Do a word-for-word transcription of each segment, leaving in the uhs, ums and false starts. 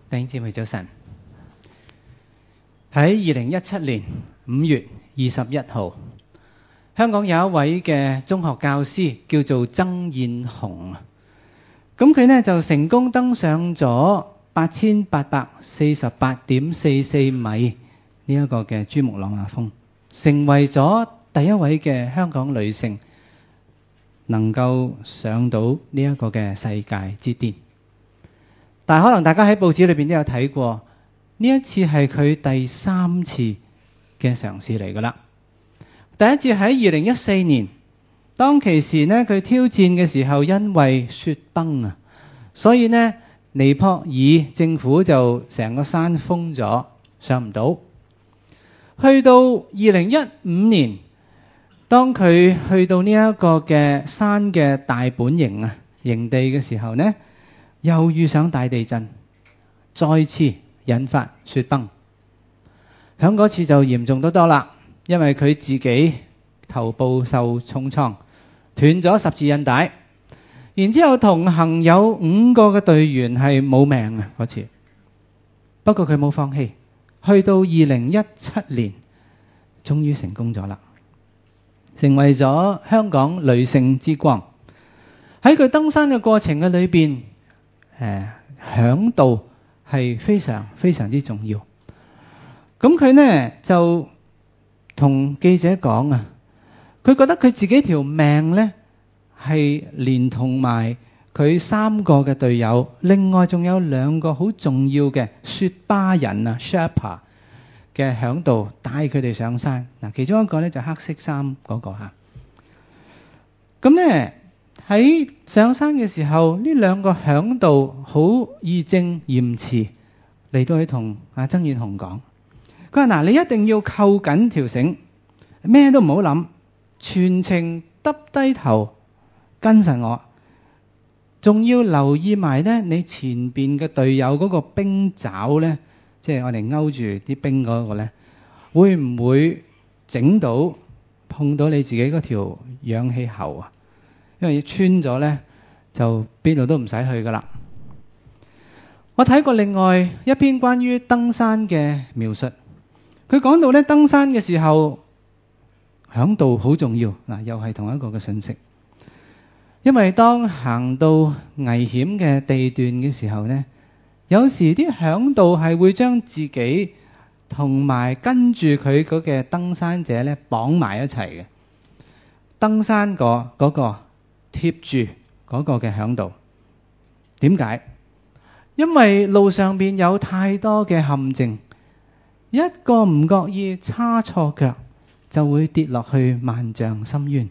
弟兄姊妹早晨。喺二零一七年五月二十一號，香港有一位嘅中學教師叫做曾燕紅。咁佢呢就成功登上咗八千八百四十八點四四米呢一個嘅珠穆朗瑪峰，成為咗第一位嘅香港女性能夠上到呢一個嘅世界之巔。但係可能大家喺報紙裏邊都有睇過，呢一次係佢第三次嘅嘗試嚟㗎啦。第一次喺二零一四年，當其時呢佢挑戰嘅時候，因為雪崩啊，所以呢尼泊爾政府就成個山封咗，上唔到。去到二零一五年，當佢去到呢一個嘅山嘅大本營啊營地嘅時候呢，又遇上大地震，再次引發雪崩。響嗰次就嚴重得多啦，因為佢自己頭部受重創，斷咗十字韌帶，然之後同行有五個嘅隊員係冇命啊嗰次。不過佢冇放棄，去到二零一七年，終於成功咗啦，成為咗香港女性之光。喺佢登山嘅過程嘅裏邊，誒，嚮導係非常非常之重要。咁佢呢就同記者講啊，佢覺得佢自己條命呢係連同埋佢三個嘅隊友，另外仲有兩個好重要嘅雪巴人啊 Sherpa 嘅嚮導帶佢哋上山。嗱，其中一個呢就黑色衫嗰個吓。咁呢喺上山嘅時候，呢兩個嚮導好義正言辭嚟到去同阿曾燕紅講，佢話嗱，你一定要扣緊條繩，咩都唔好諗，全程耷低頭跟實我，仲要留意埋呢你前邊嘅隊友嗰個冰爪呢，即係我哋勾住啲冰嗰個呢，會唔會整到碰到你自己嗰條氧氣喉啊？因為穿咗呢，就邊度都唔使去噶啦。我睇過另外一篇關於登山嘅描述，佢講到呢，登山嘅時候嚮導好重要。嗱，又係同一個嘅信息。因為當行到危險嘅地段嘅時候呢，有時啲嚮導係會將自己同埋跟住佢嗰嘅登山者呢綁埋一齊嘅。登山個嗰個貼住嗰個嘅嚮導，點解？因為路上邊有太多嘅陷阱，一個唔覺意叉錯腳，就會跌落去萬丈深淵。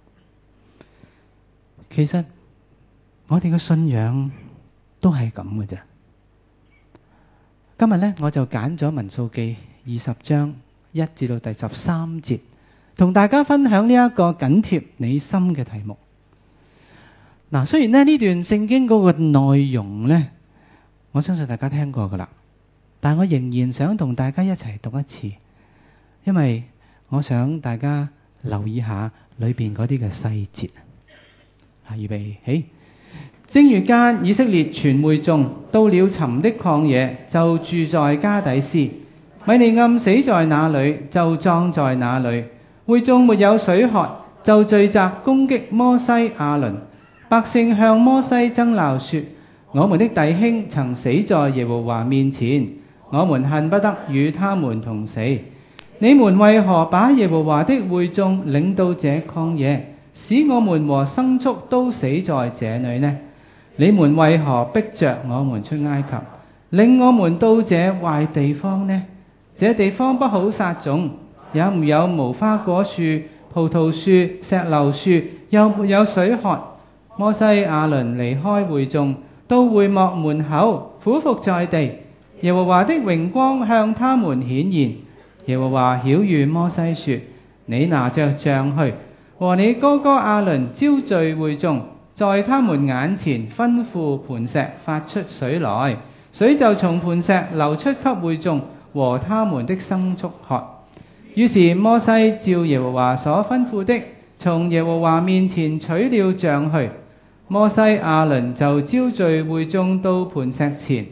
其實我哋嘅信仰都係咁嘅啫。今日呢，我就揀咗民數記二十章一至到第十三節，同大家分享呢一個緊貼你心嘅題目。嗱，雖然呢呢段聖經嗰個內容呢，我相信大家聽過噶啦，但我仍然想同大家一齊讀一次，因為我想大家留意下裏邊嗰啲嘅細節。啊，預備起。正月間，以色列全會眾到了尋的曠野，就住在加底斯。米利暗死在那裏，就葬在那裏。會眾沒有水喝，就聚集攻擊摩西亞倫。百姓向摩西爭鬧說：我們的弟兄曾死在耶和華面前，我們恨不得與他們同死。你們為何把耶和華的會眾領到這曠野，使我們和牲畜都死在這裏呢？你們為何逼着我們出埃及，領我們到這壞地方呢？這地方不好撒種，也沒有無花果樹、葡萄樹、石榴樹，又沒有水喝。摩西亞倫離開會眾，到會幕門口俯伏在地。耶和華的榮光向他們顯現。耶和華曉諭摩西說：你拿着杖去，和你哥哥亞倫招聚會眾，在他們眼前吩咐磐石發出水來，水就從磐石流出給會眾和他們的牲畜喝。於是摩西照耶和華所吩咐的，從耶和華面前取了杖去。摩西亞倫就招聚會眾到磐石前，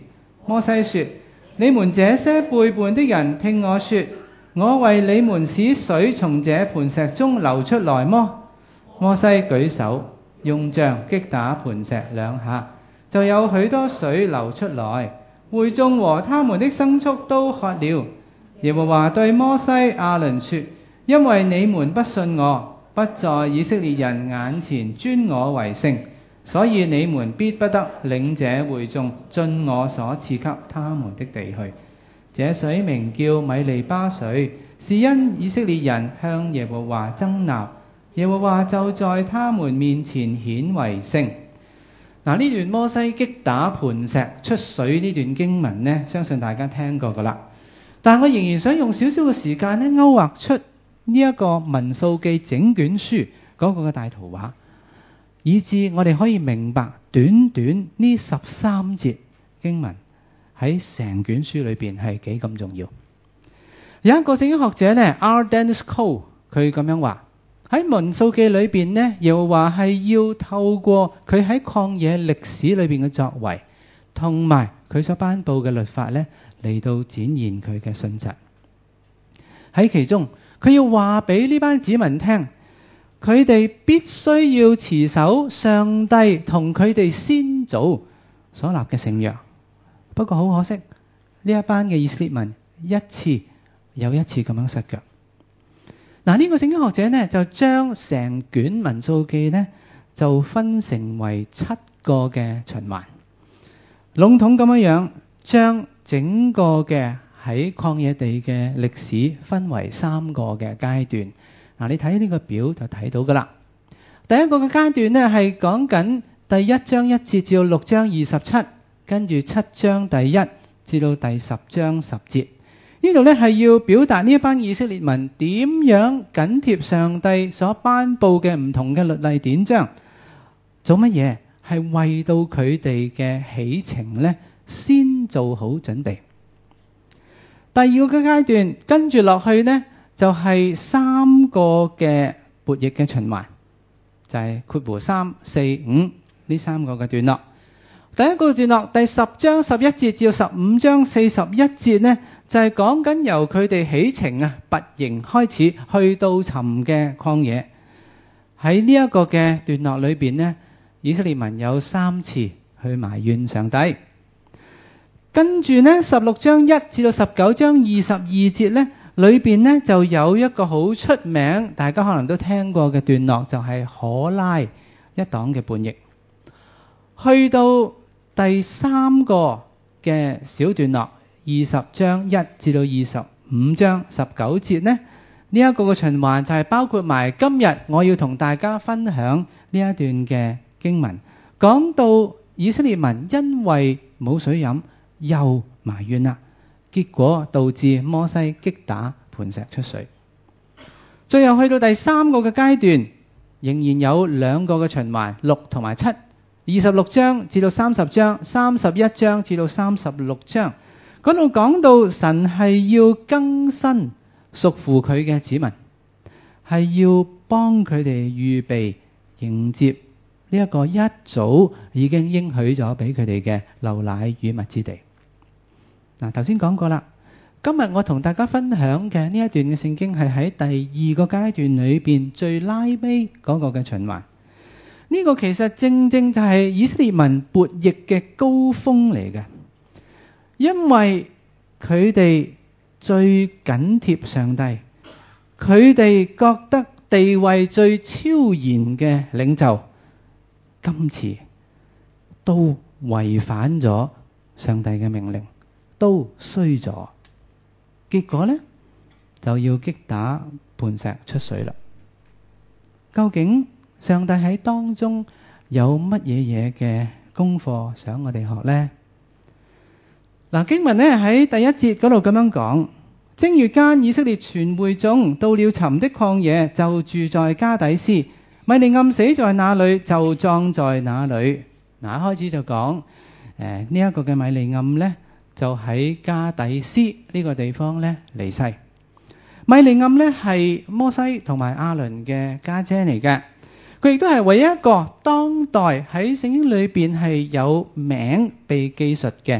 摩西說：你們這些背叛的人，聽我說，我為你們使水從這磐石中流出來麼？摩西舉手，用杖擊打磐石兩下，就有許多水流出來，會眾和他們的牲畜都喝了。耶和華對摩西、亞倫說：因為你們不信我，不在以色列人眼前尊我為聖，所以你們必不得領這會眾進我所賜給他們的地去。這水名叫米利巴水，是因以色列人向耶和華爭鬧，耶和華就在他們面前顯為聖。嗱，呢段摩西擊打磐石出水呢段經文呢，相信大家聽過噶啦。但我仍然想用少少嘅時間呢，勾畫出呢一個民數記整卷書嗰個嘅大圖畫，以致我哋可以明白短短呢十三節經文喺成卷書裏邊係幾咁重要。有一個聖經學者呢 R. Dennis Cole 佢咁樣話，喺民數記裏邊呢，耶和華係要透過佢喺曠野歷史裏邊嘅作為，同埋佢所頒布嘅律法呢，嚟到展現佢嘅信實。喺其中，佢要話俾呢班子民聽，佢哋必須要持守上帝同佢哋先祖所立嘅聖約。不過好可惜，呢一班嘅以色列民一次又一次咁樣失腳。嗱，呢個聖經學者呢，就將成卷民數記呢，就分成為七個嘅循環，籠統咁樣樣將整個嘅喺曠野地嘅歷史分為三個嘅階段。嗱，你睇呢個表就睇到噶啦。第一個嘅階段呢，係講緊第一章一節至到六章二十七，跟住七章第一至到第十章十節。呢度呢，係要表達呢一班以色列民點樣緊貼上帝所頒布嘅唔同嘅律例典章，做乜嘢？係為到佢哋嘅起程呢，先做好準備。第二個嘅階段跟住落去呢，就係三個嘅悖逆嘅循環，就係括弧三四五呢三個嘅段落。第一個段落第十章十一節至到十五章四十一節呢，就係講緊由佢哋起程啊拔營開始去到尋嘅曠野。喺呢一個嘅段落裏邊呢，以色列民有三次去埋怨上帝。跟住呢，十六章一至到十九章二十二節呢，裏邊呢就有一個好出名，大家可能都聽過嘅段落，就係可拉一黨嘅叛逆。去到第三個嘅小段落，二十章一至到二十五章十九節呢，呢一個嘅循環就係包括埋今日我要同大家分享呢一段嘅經文，講到以色列民因為冇水飲又埋怨啦，結果導致摩西擊打磐石出水。最後去到第三個嘅階段，仍然有兩個嘅循環，六同埋七，二十六章至到三十章，三十一章至到三十六章，嗰度講到神係要更新屬乎佢嘅子民，係要幫佢哋預備迎接呢一個一早已經應許咗俾佢哋嘅流奶與蜜之地。嗱，頭先講過啦，今日我同大家分享嘅呢一段嘅聖經係喺第二個階段裏邊最拉尾嗰個嘅循環。呢個其實正正就係以色列民悖逆嘅高峰嚟嘅，因為佢哋最緊貼上帝，佢哋覺得地位最超然嘅領袖，今次都違反咗上帝嘅命令，都衰咗，結果呢就要擊打磐石出水啦。究竟上帝喺當中有乜嘢嘢嘅功課想我哋學呢？嗱，經文呢喺第一節嗰度咁樣講：正月間，以色列全會眾到了尋的曠野，就住在加底斯。米利暗死在那裏，就葬在那裏。嗱，一開始就講誒呢一個嘅米利暗呢，就喺加底斯呢個地方呢離世。米利暗呢係摩西同埋亞倫嘅家姐嚟嘅，佢亦都係唯一一個當代喺聖經裏邊係有名被記述嘅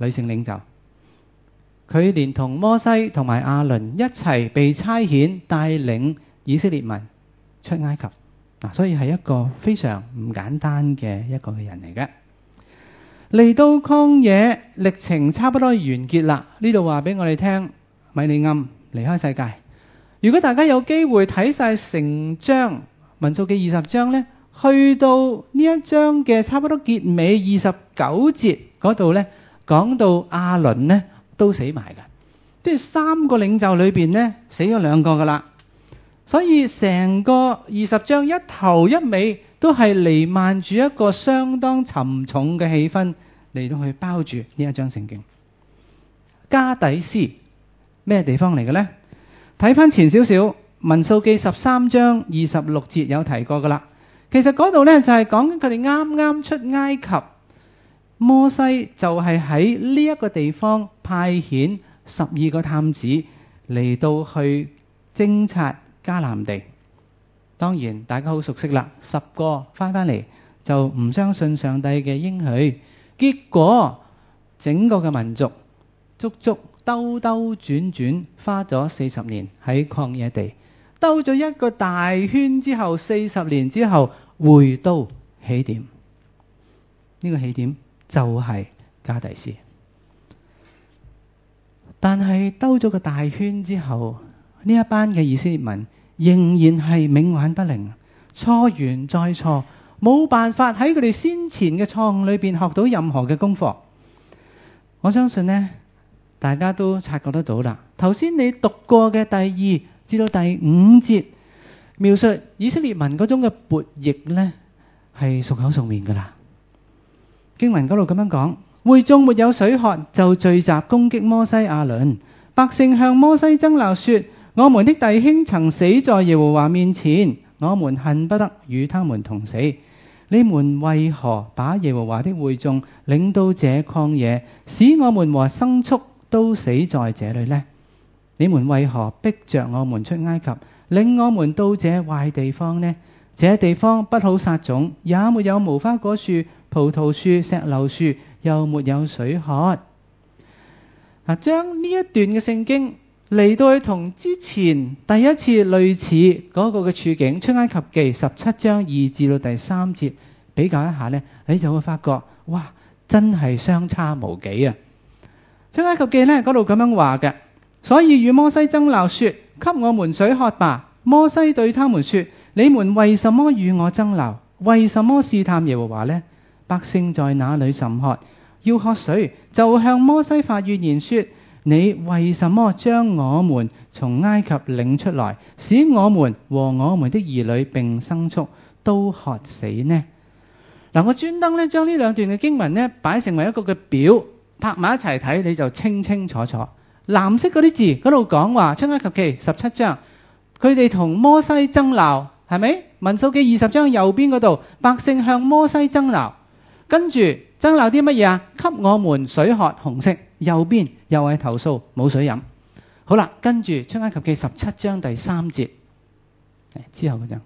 女性領袖，佢連同摩西同埋亞倫一齊被差遣帶領以色列民出埃及。嗱，所以係一個非常唔簡單嘅一個嘅人嚟嘅。嚟到曠野歷程差不多完結啦，呢度話俾我哋聽，米利暗離開世界。如果大家有機會睇晒成章民數記二十章呢，去到呢一章嘅差不多結尾二十九節嗰度呢，講到亞倫呢都死埋嘅，即係三個領袖裏邊呢死咗兩個噶啦。所以成個二十章一頭一尾都係彌漫住一個相當沉重嘅氣氛嚟到去包住呢一章聖經。加底斯咩地方嚟嘅呢？睇翻前少少，民數記十三章二十六節有提過噶啦。其實嗰度呢就係講緊佢哋啱啱出埃及，摩西就係喺呢一個地方派遣十二個探子嚟到去偵察迦南地。當然大家好熟悉啦，十個翻返嚟就唔相信上帝嘅應許，結果整個嘅民族足足兜兜轉轉花咗四十年喺曠野地，兜咗一個大圈之後，四十年之後回到起點。呢個起點就係加底斯。但係兜咗個大圈之後，呢一班嘅以色列民仍然係冥頑不靈，錯完再錯，冇辦法喺佢哋先前嘅錯誤裏邊學到任何嘅功課。我相信呢，大家都察覺得到啦。頭先你讀過嘅第二至到第五節，描述以色列民嗰種嘅悖逆呢，係熟口熟面噶啦。經文嗰度咁樣講，會眾沒有水喝，就聚集攻擊摩西亞倫。百姓向摩西爭鬧說：我們的弟兄曾死在耶和華面前，我們恨不得與他們同死。你們為何把耶和華的會眾領到這曠野，使我們和牲畜都死在這裏呢？你們為何逼着我們出埃及，領我們到這壞地方呢？這地方不好撒種，也沒有無花果樹、葡萄樹、石榴樹，又沒有水喝。嗱，將呢一段嘅聖經嚟到去同之前第一次類似嗰個嘅處境出埃及記十七章二至到第三節比較一下呢，你就會發覺，哇，真係相差無幾啊！出埃及記呢嗰度咁樣話嘅，所以與摩西爭鬧說：給我們水喝吧。摩西對他們說：你們為什麼與我爭鬧？為什麼試探耶和華呢？百姓在那裏甚渴，要喝水，就向摩西發怨言說：你為什麼將我們從埃及領出來，使我們和我們的兒女並牲畜都渴死呢？嗱，我專登咧將呢兩段嘅經文咧擺成為一個嘅表，拍埋一齊睇，你就清清楚楚。藍色嗰啲字嗰度講話出埃及記十七章，佢哋同摩西爭鬧，係咪？民數記二十章右邊嗰度，百姓向摩西爭鬧，跟住爭鬧啲乜嘢啊？給我們水喝，紅色右邊又係投訴冇水飲。好啦，跟住出埃及記十七章第三節，之後嗰張。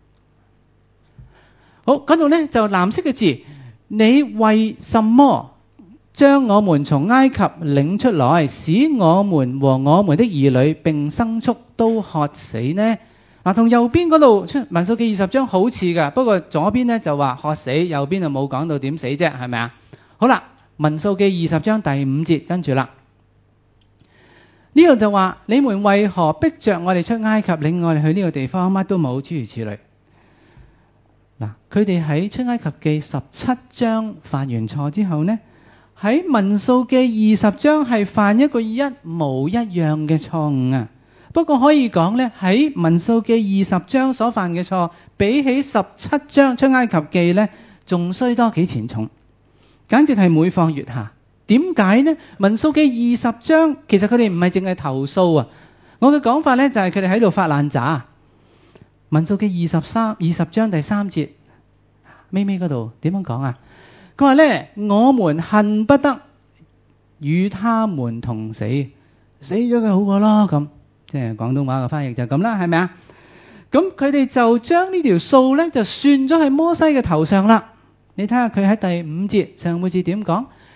好，嗰度呢就藍色嘅字，你為什麼將我們從埃及領出來，使我們和我們的兒女並牲畜都渴死呢？嗱，同右邊嗰度出民數記二十章好似噶，不過左邊呢就話渴死，右邊就冇講到點死啫，係咪啊？好啦，民數記二十章第五節跟住啦，呢度就話你們為何逼着我哋出埃及，領我哋去呢個地方，乜都冇，諸如此類。嗱，佢哋喺出埃及記十七章犯完錯之後呢，喺民數記二十章係犯一個一模一樣嘅錯誤啊。不過可以講呢，喺民數記二十章所犯嘅錯，比起十七章出埃及記呢，仲衰多幾錢重，簡直係每況愈下。點解呢？民數記二十章其實佢哋唔係淨係投訴啊，我嘅講法呢，就係佢哋喺度發爛渣。民數記二十三二十章第三節尾尾嗰度點樣講啊？佢話呢，我們恨不得與他們同死，死咗佢好過咯，咁即係廣東話嘅翻譯就咁啦，係咪啊？咁佢哋就將呢條數呢就算咗喺摩西嘅頭上啦。你睇下佢喺第五節上半節點講？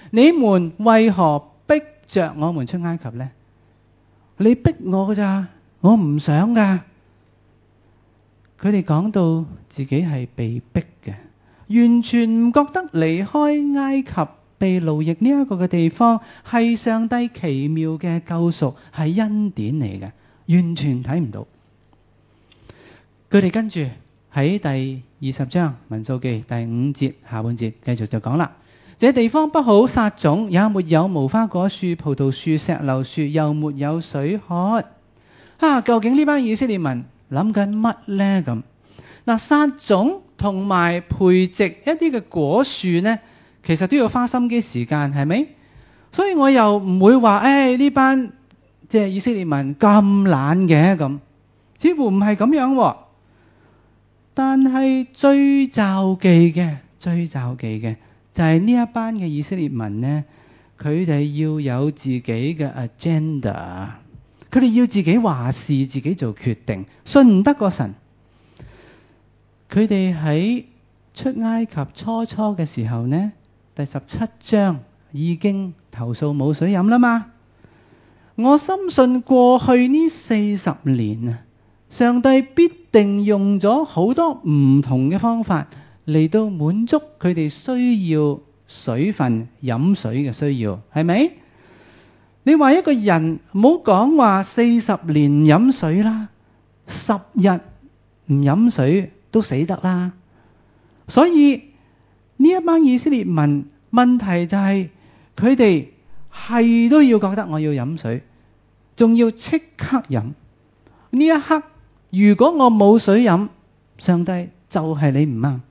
你們為何逼着我們出埃及呢？你逼我㗎咋，我唔想㗎。佢哋講到自己係被逼嘅，完全唔覺得離開埃及被奴役呢一個嘅地方係上帝奇妙嘅救贖，係恩典嚟嘅，完全睇唔到。佢哋跟住喺第二十章民數記第五節下半節繼續就講啦，這地方不好撒種，也沒有無花果樹、葡萄樹、石榴樹，又沒有水喝。啊，究竟呢班以色列民諗緊乜呢？咁嗱，撒種同埋培植一啲嘅果樹呢，其實都要花心機時間，係咪？所以我又唔會話誒呢班即係以色列民咁懶嘅咁，似乎唔係咁樣喎。但係最罩忌嘅、最罩忌嘅就係呢一班嘅以色列民呢，佢哋要有自己嘅 agenda， 佢哋要自己話事、自己做決定，信唔得過神。佢哋喺出埃及初初嘅時候呢，第十七章已經投訴冇水飲啦嘛。我深信過去呢四十年啊，上帝必定用咗好多唔同嘅方法嚟到滿足佢哋需要水分、飲水嘅需要，係咪？你話一個人唔好講話四十年唔飲水啦，十日唔飲水都死得啦。所以呢一班以色列民問題就係佢哋係都要覺得我要飲水，仲要即刻飲。呢一刻如果我冇水飲，上帝就係你唔啱。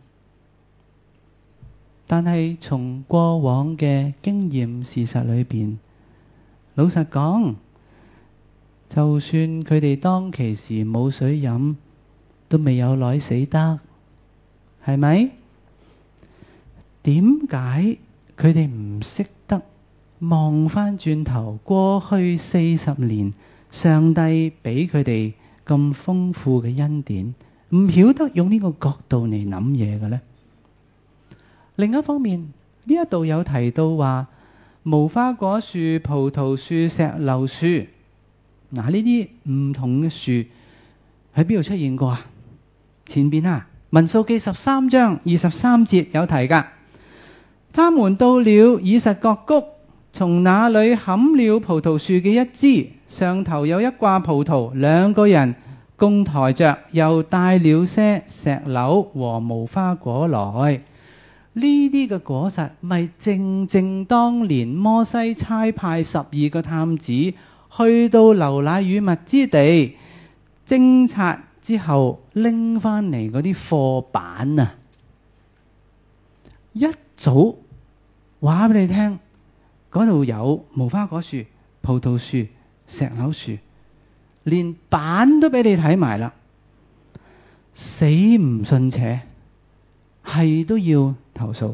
但係從過往嘅經驗事實裏邊，老實講，就算佢哋當其時冇水飲，都未有耐死得，係咪？點解佢哋唔識得望翻轉頭過去四十年上帝俾佢哋咁豐富嘅恩典，唔曉得用呢個角度嚟諗嘢嘅呢？另一方面，呢一度有提到話無花果樹、葡萄樹、石榴樹，嗱呢啲唔同嘅樹喺邊度出現過啊？前邊啊，民數記十三章二十三節有提噶。他們到了以實各谷，從那裏砍了葡萄樹嘅一枝，上頭有一掛葡萄，兩個人共抬着，又帶了些石榴和無花果來。呢啲嘅果實咪正正當年摩西差派十二個探子去到流奶與蜜之地偵察之後拎翻嚟嗰啲貨板啊！一早話俾你聽，嗰度有無花果樹、葡萄樹、石榴樹，連板都俾你睇埋啦，死唔信邪，係都要投訴。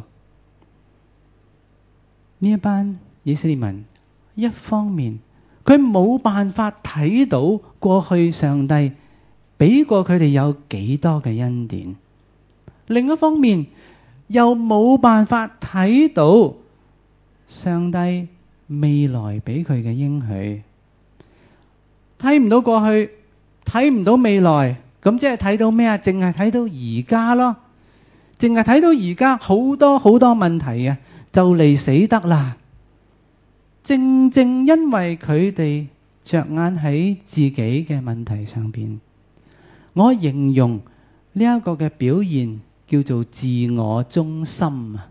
呢一班以色列民，一方面佢冇辦法睇到過去上帝俾過佢哋有幾多嘅恩典，另一方面又冇辦法睇到上帝未來俾佢嘅應許，睇唔到過去，睇唔到未來，咁即係睇到咩啊？淨係睇到而家咯，淨係睇到而家好多好多問題啊，就嚟死得啦！正正因為佢哋着眼喺自己嘅問題上邊，我形容呢一個嘅表現叫做自我中心啊！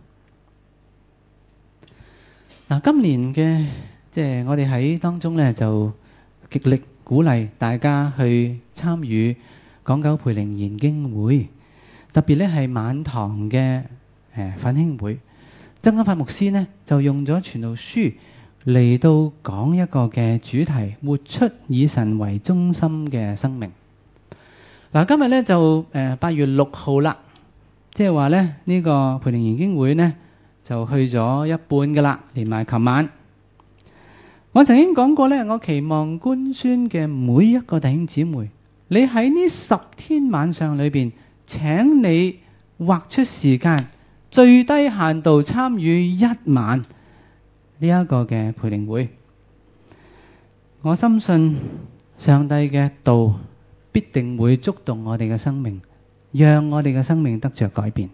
嗱，今年嘅即係我哋喺當中咧，就極力鼓勵大家去參與港九培靈研經會，特別咧係晚堂嘅誒奮興會。曾金發牧師呢就用咗傳道書嚟到講一個嘅主題，活出以神為中心嘅生命。嗱，今日咧就誒八月六號啦，即係話咧呢個培靈研經會呢就去咗一半噶啦，連埋琴晚。我曾經講過咧，我期望官宣嘅每一個弟兄姊妹，你喺呢十天晚上裏邊，請你劃出時間，最低限度參與一晚， 呢一個嘅培靈會。我深信上帝嘅道必定會觸動我哋嘅生命，讓我哋嘅生命得着改變。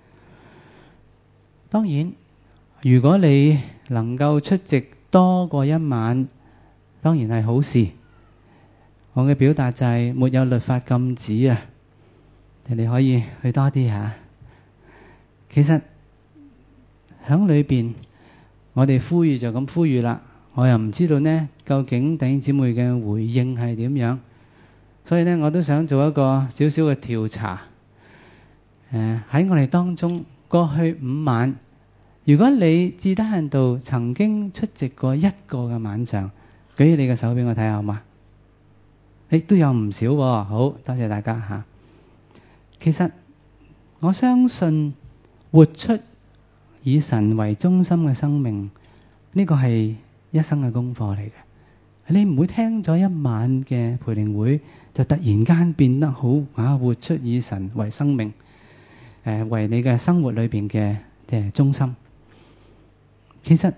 當然，如果你能夠出席多過一晚，當然係好事。我嘅表達就係沒有律法禁止啊，你哋可以去多啲吓。其實響裏邊，我哋呼籲就咁呼籲啦。我又唔知道呢，究竟弟兄姊妹嘅回應係點樣，所以呢，我都想做一個少少嘅調查。誒，喺我哋當中過去五晚，如果你至低限度曾經出席過一個嘅晚上，舉起你嘅手俾我睇下好嗎？誒，都有唔少喎，好多謝大家吓。其實我相信活出以神為中心嘅生命，呢個係一生嘅功課嚟嘅。你唔會聽咗一晚嘅培靈會就突然間變得好啊，活出以神為生命，誒，為你嘅生活裏邊嘅嘅中心。其實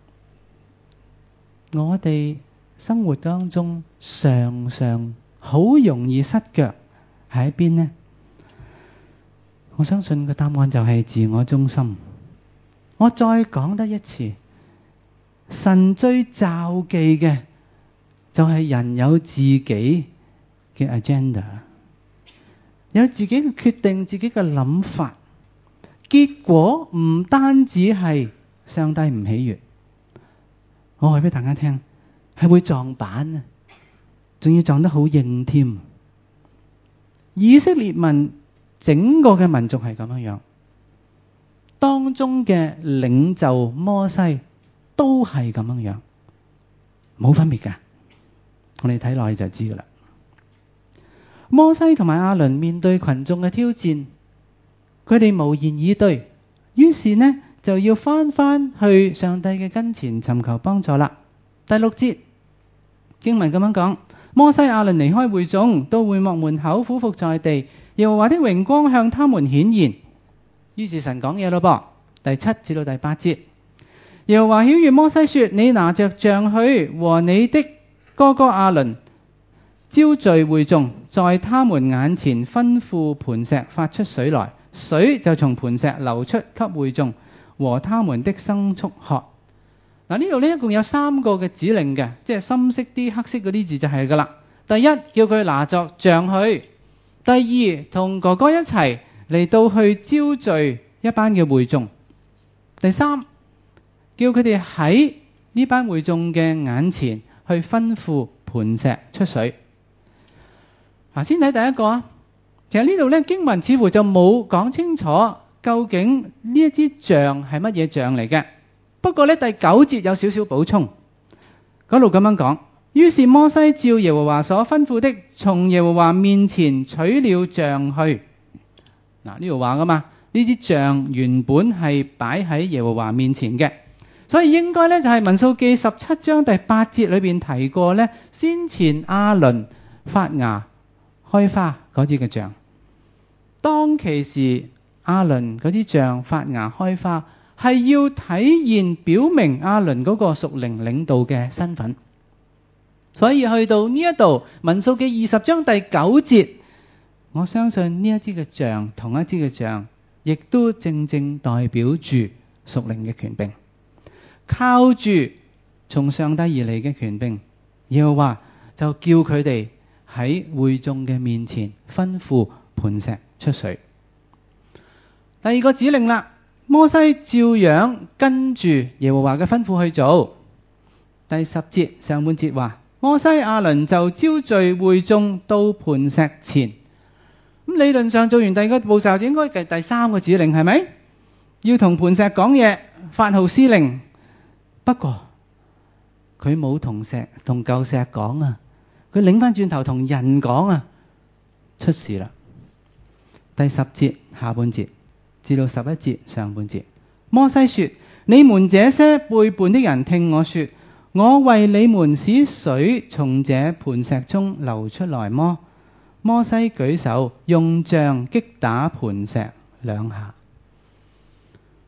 我哋生活當中常常好容易失腳喺邊呢？我相信個答案就係自我中心。我再講得一次，神最罩忌嘅就係人有自己嘅 agenda， 有自己嘅決定，自己嘅諗法，結果唔單止係上帝唔喜悅，我話俾大家聽，係會撞板啊，仲要撞得好硬添。以色列民整個嘅民族係咁樣樣，當中嘅領袖摩西都係咁樣樣，冇分別㗎。我哋睇落去就知㗎啦。摩西同埋亞倫面對群眾嘅挑戰，佢哋無言以對，於是呢就要返返去上帝嘅跟前尋求幫助啦。第六節經文咁樣講：摩西亞倫離開會眾，到會幕門口俯伏在地，耶和華的榮光向他們顯現。於是神講嘢咯噃。第七至到第八節，耶和華曉諭摩西說：你拿着杖去，和你的哥哥亞倫招聚會眾，在他們眼前吩咐磐石發出水來，水就從磐石流出，給會眾和他們的牲畜喝。嗱，呢度呢一共有三個嘅指令嘅，即係深色啲、黑色嗰啲字就係噶啦。第一，叫佢拿着杖去；第二，同哥哥一齊嚟到去招聚一班嘅會眾；第三，叫佢哋喺呢班會眾嘅眼前去吩咐磐石出水。嗱，先睇第一個啊。其實呢度咧經文似乎就冇講清楚究竟呢一支杖係乜嘢杖嚟嘅。不過咧第九節有少少補充，嗰度咁樣講：於是摩西照耶和華所吩咐的，從耶和華面前取了杖去。嗱，呢度話噶嘛，呢支杖原本係擺喺耶和華面前嘅，所以應該咧就係民數記十七章第八節裏邊提過咧，先前亞倫發芽開花嗰支嘅杖。當其時亞倫嗰啲杖發芽開花，係要體現表明亞倫嗰個屬靈領導嘅身份。所以去到呢一度民數記二十章第九節，我相信呢一支嘅杖同一支嘅杖，亦都正正代表住屬靈嘅權柄，靠住從上帝而嚟嘅權柄，耶和華就叫佢哋喺會眾嘅面前吩咐磐石出水。第二個指令啦，摩西照樣跟住耶和華嘅吩咐去做。第十節上半節話，摩西亞倫就招聚會眾到磐石前。咁理論上做完第二個步驟就應該係第三個指令，係咪？要同磐石講嘢，發號施令。不過佢冇同石同舊石講啊，佢擰翻轉頭同人講啊，出事啦。第十節下半節至到十一節上半節，摩西說：你們這些背叛的人，聽我說，我為你們使水從這磐石中流出來麼？摩西舉手用杖擊打磐石兩下。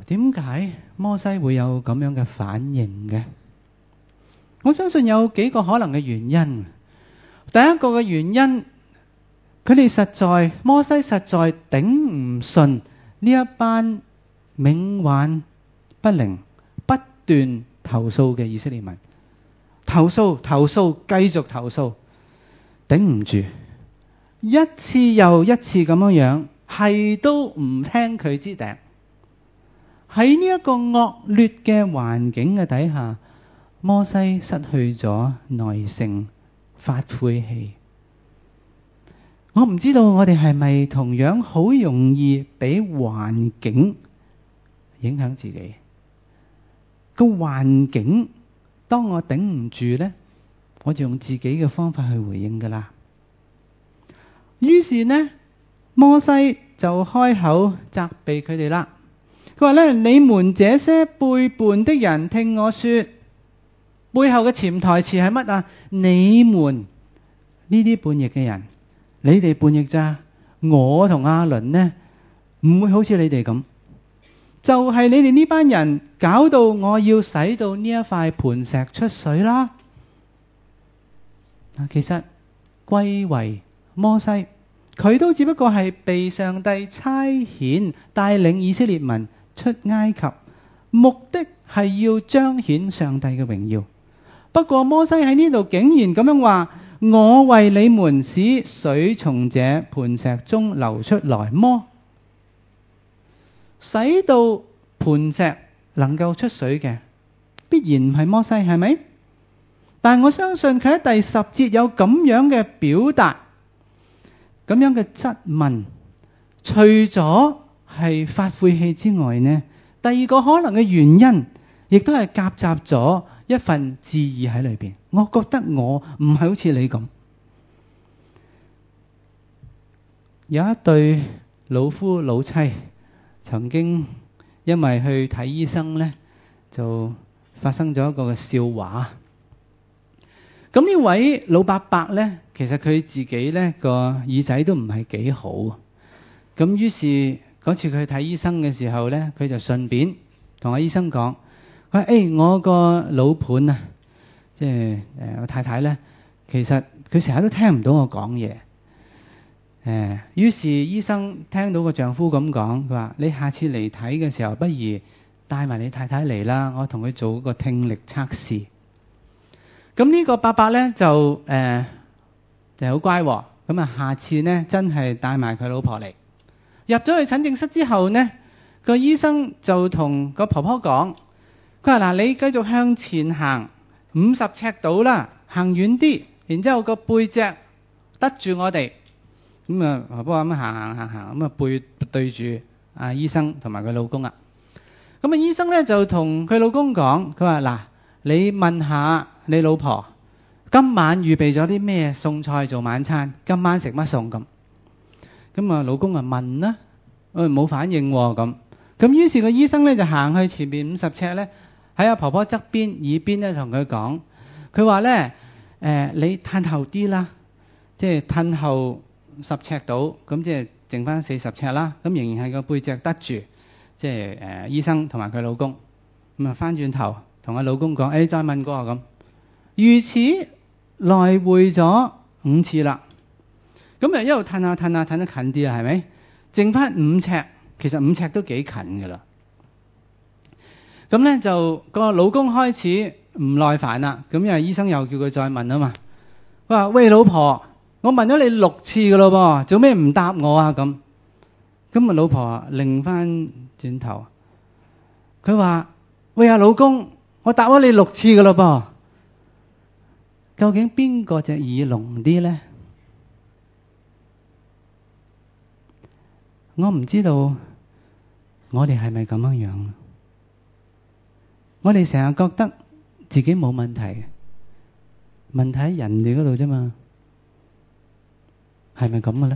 點解摩西會有咁樣嘅反應嘅？我相信有幾個可能嘅原因。第一個嘅原因，佢哋實在摩西實在頂唔順呢一班冥頑不靈、不斷投訴嘅以色列民，投訴、投訴、繼續投訴，頂唔住，一次又一次咁樣樣，係都唔聽佢支笛。喺呢一個惡劣嘅環境嘅底下，摩西失去咗耐性，發晦氣。我唔知道我哋係咪同樣好容易俾環境影響自己？個環境當我頂唔住呢，我就用自己嘅方法去回應噶啦。於是呢，摩西就開口責備佢哋啦。佢話咧：你們這些背叛的人，聽我說。背後嘅潛台詞係乜啊？你們呢啲叛逆嘅人，你哋叛逆咋？我同亞倫呢，唔會好似你哋咁。就係你哋呢班人搞到我要使到呢一塊磐石出水啦。其實歸為摩西，佢都只不過係被上帝差遣帶領以色列民出埃及，目的係要彰顯上帝嘅榮耀。不過摩西喺呢度竟然咁樣話：我為你們使水從這磐石中流出來麼？使到磐石能夠出水嘅，必然唔係摩西，係咪？但我相信佢喺第十節有咁樣嘅表達，咁樣嘅質問，除咗係發晦氣之外呢，第二個可能嘅原因，亦都係夾雜咗一份質疑喺裏邊。我覺得我唔係好似你咁。有一對老夫老妻曾經因為去睇醫生呢，就發生咗一個嘅笑話。咁呢位老伯伯呢，其實佢自己呢個耳仔都唔係幾好。咁於是嗰次佢去睇醫生嘅時候呢，佢就順便同阿醫生講：佢話誒，我個老伴啊，即係誒我太太呢，其實佢成日都聽唔到我講嘢。誒，於是醫生聽到個丈夫咁講，佢話：你下次嚟睇嘅時候，不如帶埋你太太嚟啦，我同佢做個聽力測試。咁呢個伯伯呢，就誒、呃、就好乖喎。咁啊，下次呢，真係帶埋佢老婆嚟。入咗去診症室之後呢，個醫生就同個婆婆講：佢話嗱，你繼續向前行五十尺度啦，行遠啲，然之後個背脊得住我哋。咁啊，婆婆咁行行行行，咁啊背對住阿醫生同埋佢老公啊。咁啊，醫生呢，就同佢老公講：佢話嗱，你問下你老婆今晚預備咗啲咩餸菜做晚餐？今晚食乜餸咁？咁啊，老公啊問啦，誒冇反應喎咁。咁於是個醫生咧就行去前面五十尺咧，喺阿婆婆側邊耳邊咧同佢講，佢話咧誒你褪後啲啦，即係褪後十尺到，咁即係剩翻四十尺啦。咁仍然係個背脊得住，即係誒醫生同埋佢老公。咁啊翻轉頭同阿老公講：誒再問過咁。如此來回咗五次啦，咁啊一路褪下褪下褪得近啲啦，係咪？剩翻五尺，其實五尺都幾近噶啦。咁咧就個老公開始唔耐煩啦，咁因為醫生又叫佢再問啊嘛。佢話：喂老婆，我問咗你六次噶咯噃，做咩唔答我啊？咁咁啊老婆擰翻轉頭，佢話：喂啊老公，我答咗你六次噶咯噃。究竟邊個隻耳聾啲呢？我唔知道，我哋係咪咁樣樣？我哋成日覺得自己冇問題，問題喺人哋嗰度啫嘛，係咪咁嘅呢？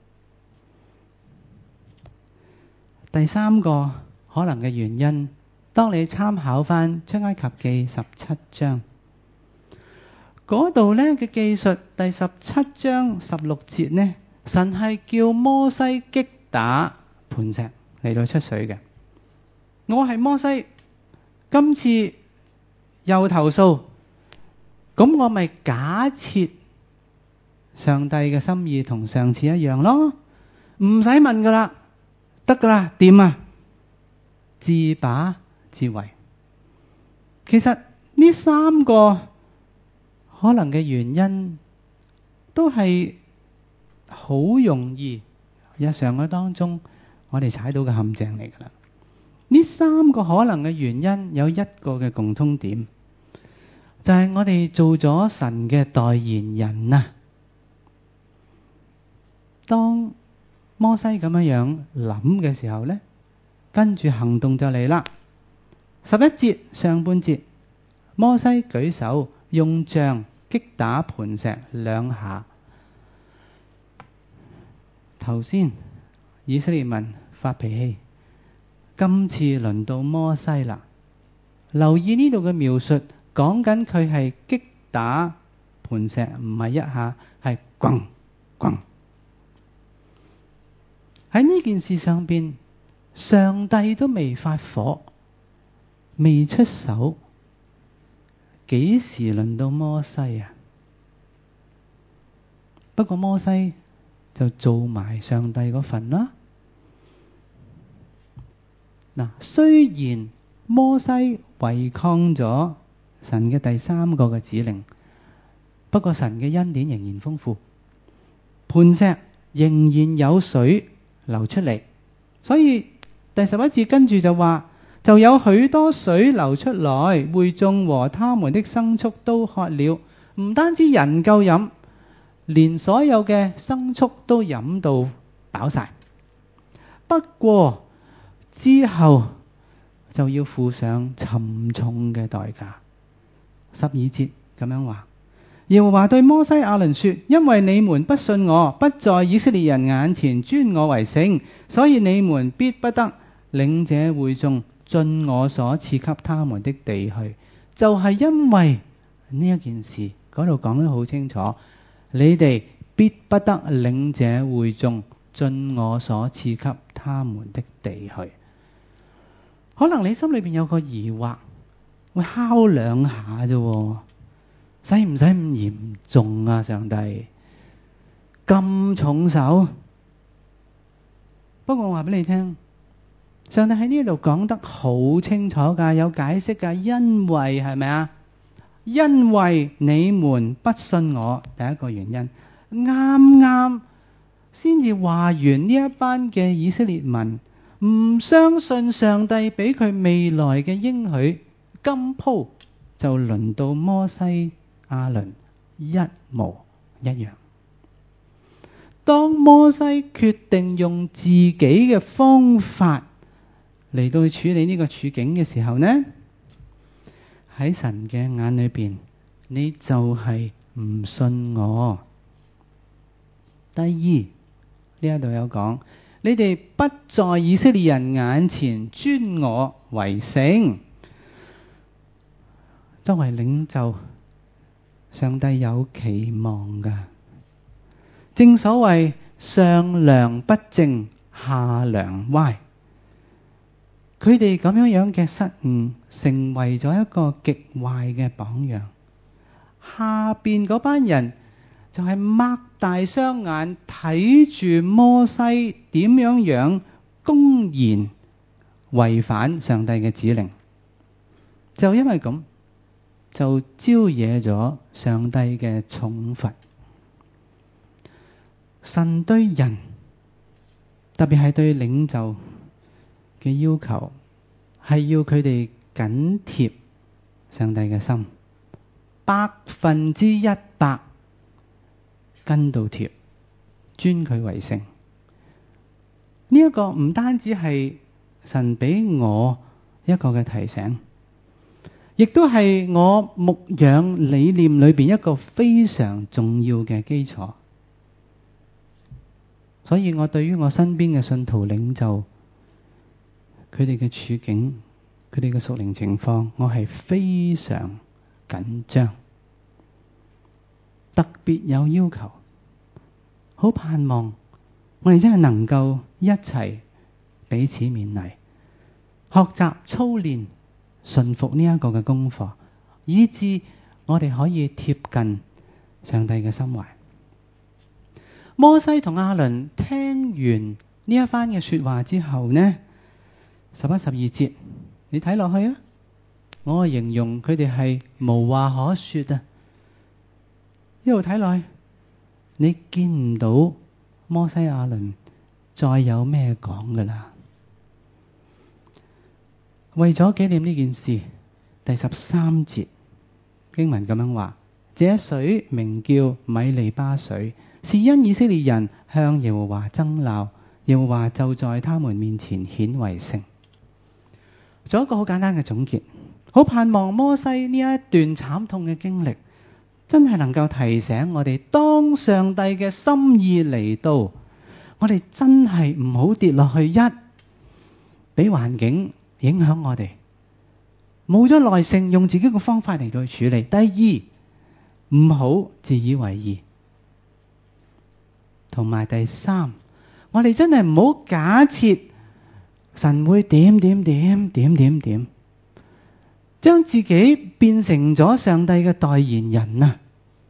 第三個可能嘅原因，當你參考翻出埃及記十七章。嗰度呢嘅記述，第十七章十六節呢，神係叫摩西擊打磐石嚟到出水嘅。 我係摩西，今次又投訴，咁我咪假設上帝嘅心意同上次一樣咯，唔使問噶啦，得噶啦，掂啊，自把自為。其實呢三個可能嘅原因都係好容易日常嘅當中我哋踩到嘅陷阱嚟噶啦。呢三個可能嘅原因有一個嘅共通點，就係我哋做咗神嘅代言人啊。當摩西咁樣樣諗嘅時候呢，跟住行動就嚟啦。十一節上半節，摩西舉手用杖擊打磐石兩下。頭先以色列民發脾氣，今次輪到摩西啦。留意呢度嘅描述，講緊佢係擊打磐石，唔係一下，係咣咣。喺呢件事上邊，上帝都未發火，未出手，幾時輪到摩西啊？不過摩西就做埋上帝嗰份啦。嗱，雖然摩西違抗咗神嘅第三個嘅指令，不過神嘅恩典仍然豐富，磐石仍然有水流出嚟，所以第十一節跟住就話，就有許多水流出來，會眾和他們的牲畜都喝了。唔單止人夠飲，連所有嘅牲畜都飲到飽晒。不過之後就要付上沉重嘅代價。十二節咁樣話，耶和華對摩西亞倫說，因為你們不信我，不在以色列人眼前尊我為聖，所以你們必不得領這會眾進我所賜給他們的地去。就係、是、因為呢一件事，嗰度講得好清楚，你哋必不得領這會眾進我所賜給他們的地去。可能你心裏邊有個疑惑，會敲兩下啫，使唔使咁嚴重啊？上帝咁重手？不過我話俾你聽，上帝喺呢度講得好清楚噶，有解釋噶。因為係咪啊？因為你們不信我，第一個原因，啱啱先至話完呢一班嘅以色列民唔相信上帝俾佢未來嘅應許，今鋪就輪到摩西亞倫一模一樣。當摩西決定用自己嘅方法嚟到去處理呢個處境嘅時候呢，喺神嘅眼裏邊，你就係唔信我。第二，呢一度有講，你哋不在以色列人眼前尊我為聖。作為領袖，上帝有期望㗎。正所謂上梁不正下梁歪，佢哋咁樣樣嘅失誤，成為咗一個極壞嘅榜樣。下邊嗰班人就係擘大雙眼睇住摩西點樣樣公然違反上帝嘅指令，就因為咁就招惹咗上帝嘅重罰。神對人，特別係對領袖嘅要求，係要佢哋緊貼上帝嘅心，百分之一百跟到貼，尊佢為聖。呢一個唔單止係神俾我一個嘅提醒，亦都係我牧養理念裏邊一個非常重要嘅基礎。所以我對於我身邊嘅信徒領袖，佢哋嘅處境，佢哋嘅屬靈情況，我係非常緊張，特別有要求，好盼望我哋真係能夠一齊彼此勉勵， 學習操練順服呢一個嘅功課，以致我哋可以貼近上帝嘅心懷。摩西同亞倫聽完呢一番嘅說話之後呢，十一、十二節，你睇落去啊，我形容佢哋係無話可說啊。一路睇落去，你見唔到摩西亞倫再有咩講噶啦。為咗紀念呢件事，第十三節經文咁樣話：這水名叫米利巴水，是因以色列人向耶和華爭鬧，耶和華就在他們面前顯為聖。做一個好簡單嘅總結，好盼望摩西呢一段慘痛嘅經歷真係能夠提醒我哋，當上帝嘅心意嚟到，我哋真係唔好跌落去，一俾環境影響我哋，冇咗耐性用自己嘅方法嚟到去處理。第二，唔好自以為義，同埋第三，我哋真係唔好假設神會點點點點點點，將自己變成咗上帝嘅代言人啊！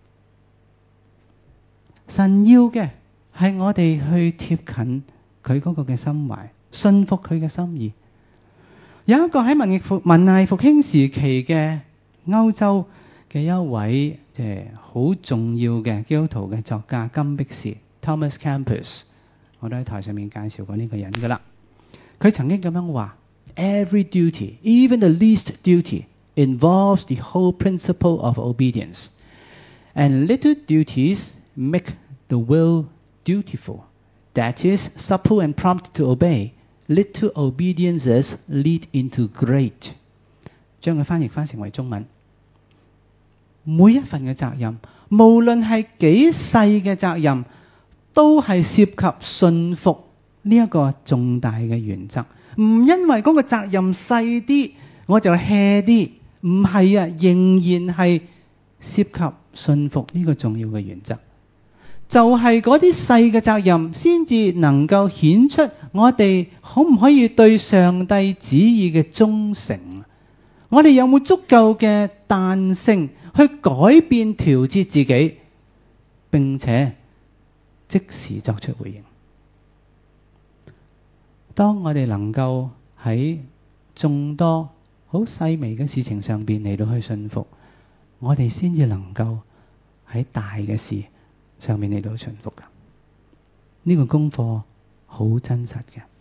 神要嘅係我哋去貼近佢嗰個嘅心懷，信服佢嘅心意。有一個喺文藝復文藝復興時期嘅歐洲嘅一位即係好重要嘅基督徒嘅作家金碧士 Thomas Campus， 我都喺台上面介紹過呢個人噶啦。佢曾經咁樣話 ：Every duty, even the least duty, involves the whole principle of obedience, and little duties make the will dutiful. That is, supple and prompt to obey.Little obediences lead into great。 將佢翻譯翻成為中文，每一份嘅責任，無論係幾細嘅責任，都係涉及順服呢一個重大嘅原則。唔因為嗰個責任細啲，我就 hea 啲，唔係啊，仍然係涉及順服呢個重要嘅原則。就係嗰啲細嘅責任，先至能夠顯出我哋可唔可以對上帝旨意嘅忠誠。我哋有冇足夠嘅彈性去改變調節自己，並且即時作出回應。當我哋能夠喺眾多好細微嘅事情上邊嚟到去信服，我哋先至能夠喺大嘅事上面嚟到順服㗎。呢個功課好真實嘅。